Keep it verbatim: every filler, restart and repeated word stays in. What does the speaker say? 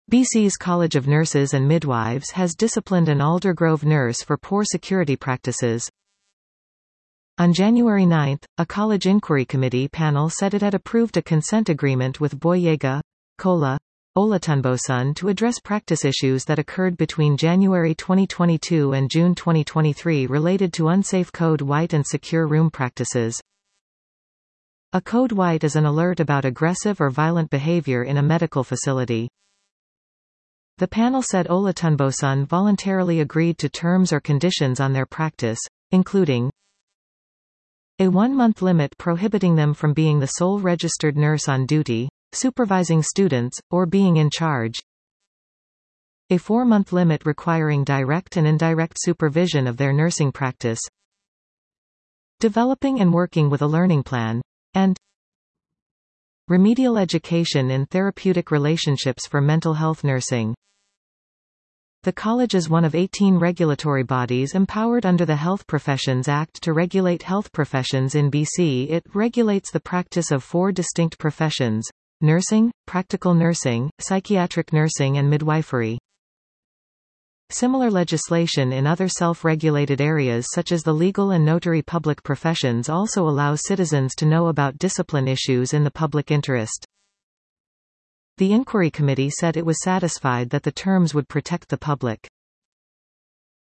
B C's College of Nurses and Midwives has disciplined an Aldergrove nurse for poor security practices. On January ninth, a college inquiry committee panel said it had approved a consent agreement with Boyega, Kola, Olutunbosun to address practice issues that occurred between January twenty twenty-two and June twenty twenty-three related to unsafe code white and secure room practices. A code white is an alert about aggressive or violent behavior in a medical facility. The panel said Olutunbosun voluntarily agreed to terms or conditions on their practice, including a one-month limit prohibiting them from being the sole registered nurse on duty, supervising students, or being in charge, a four-month limit requiring direct and indirect supervision of their nursing practice, developing and working with a learning plan, and remedial education in therapeutic relationships for mental health nursing. The college is one of eighteen regulatory bodies empowered under the Health Professions Act to regulate health professions in B C. It regulates the practice of four distinct professions: nursing, practical nursing, psychiatric nursing and midwifery. Similar legislation in other self-regulated areas such as the legal and notary public professions also allows citizens to know about discipline issues in the public interest. The inquiry committee said it was satisfied that the terms would protect the public.